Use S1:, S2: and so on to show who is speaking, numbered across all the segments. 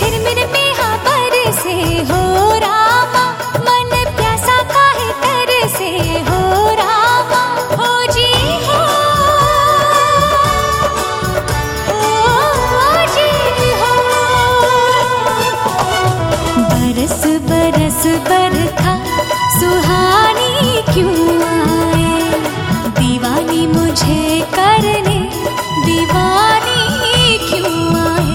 S1: झिरमिर में हाँ बरसे हो रामा, मन प्यासा काहे तरसे हो रामा, हो जी हो जी हो। बरस बरस बरखा सुहानी क्यों आए, दीवानी मुझे करने दीवानी क्यों आए।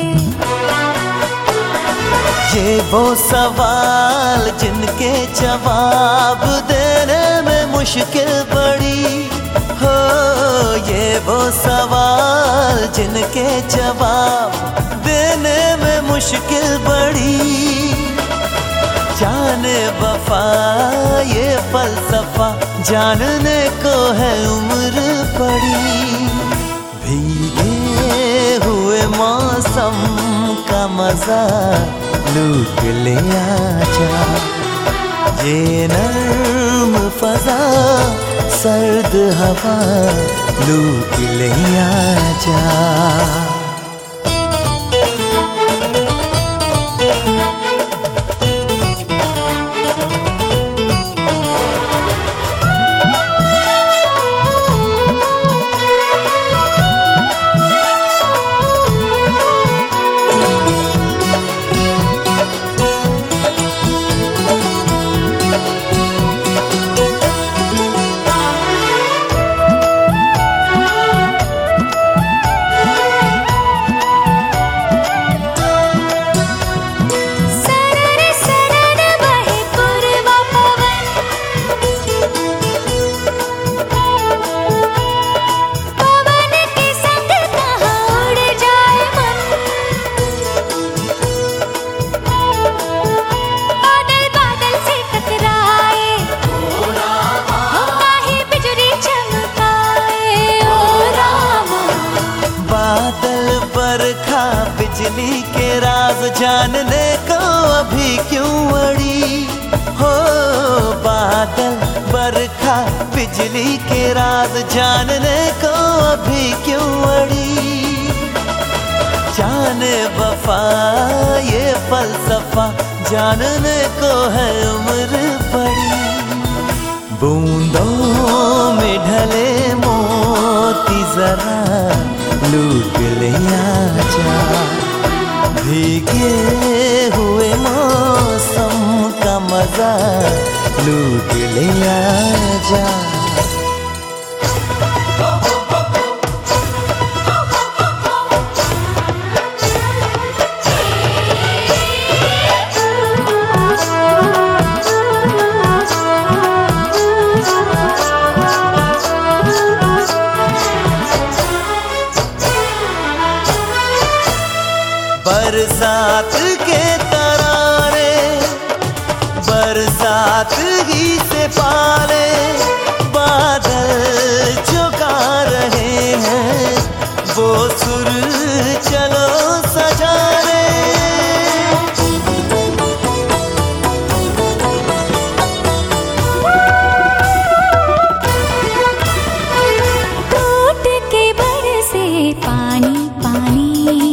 S2: ये वो सवाल जिनके जवाब देने में मुश्किल पड़ी हो, ये वो सवाल जिनके जवाब देने में मुश्किल पड़ी। जाने वफा ये फलसफा जानने को है उम्र पड़ी। भीगे हुए मौसम का मजा लूट ले आजा, ये नर्म फजा सर्द हवा लूट ले आजा। बिजली के राज जानने को अभी क्यों अड़ी हो, बादल बरखा बिजली के राज जानने को अभी क्यों अड़ी। जाने वफा ये फलसफा जानने को है उम्र पड़ी। बूंदों में ढले मोती जरा लूट ले आजा, भीगे हुए मौसम का मजा लूट ले आजा। बरसात के तरारे बरसात ही से पाले, बादल जो गा रहे हैं वो सुर चलो सजा रे।
S1: टूट के बरसे पानी पानी,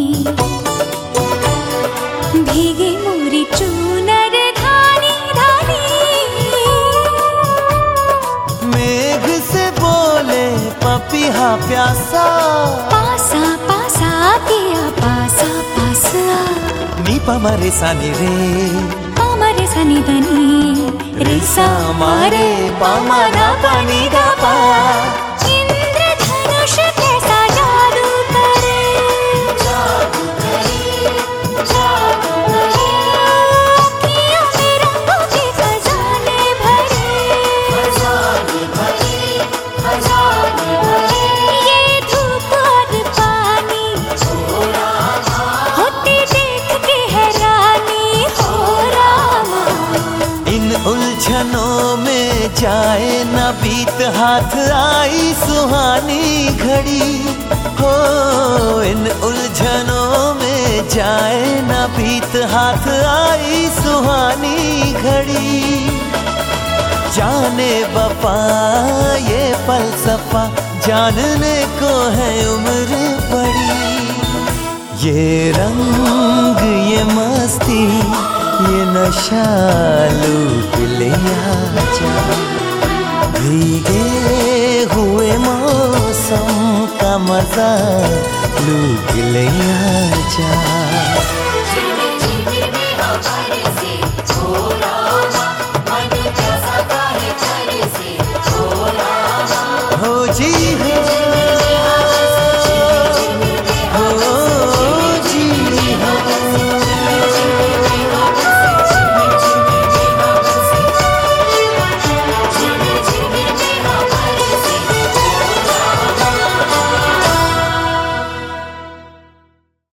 S1: भीगे मोरी चूनर धानी धानी।
S2: मेघ से बोले पपीहा प्यासा,
S1: पासा पासा किया पासा पासा।
S2: नी पमरे सानी रे
S1: पामरे सनी दनी,
S2: रेसा मारे पामाना पानी गा पा।
S1: इंद्रधनुष कैसा जादू करे, जादू करे, जादू करे। अखियों में रंगों के खजाने भरे, खजाने भरे, खजाने भरे। ये धूप और पानी होते देख के हैरानी हो रामा।
S2: इन उलझनों में जाए न बीत हाथ आई सुहानी घड़ी हो, इन उलझनों में जाए न बीत हाथ आई सुहानी घड़ी। जाने वफा ये फलसफा जानने को है उम्र पड़ी। ये रंग ये मस्ती ये नशा लूट ले आजा, भीगे हुए मौसम का मजा लूट ले आजा। हो जी हो।